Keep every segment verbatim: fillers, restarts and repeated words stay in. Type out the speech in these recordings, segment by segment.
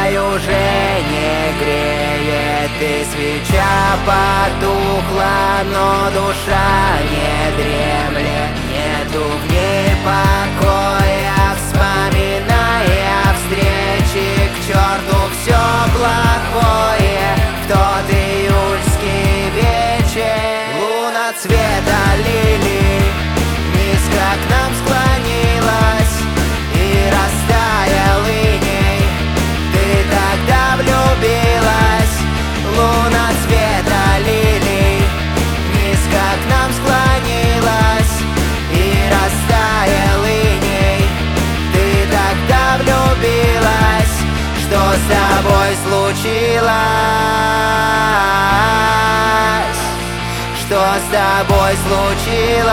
край уже не греет, и свеча потухла, но душа не дремлет. Нету в ней покоя, вспоминая встречи, к черту все плохое в тот июльский вечер. Луна цвета лилий низко к нам склонилась и растаял иней. Ты тогда влюбилась. Луна цвета лилий низко к нам склонилась и растаял иней. Ты тогда влюбилась. Что с тобой случилось? Что с тобой случилось?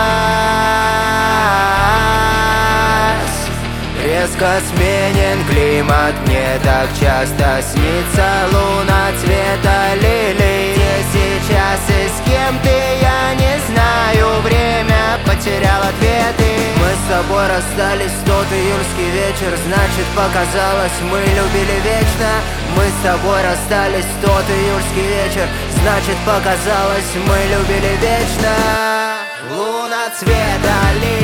Резко сменен климат, мне так часто снится луна цвета лилий. Где сейчас и с кем ты, я не знаю, время потерял ответы. Мы с тобой расстались в тот июльский вечер, значит показалось, мы любили вечно. Мы с тобой расстались в тот июльский вечер, значит показалось, мы любили вечно. Луна цвета лилий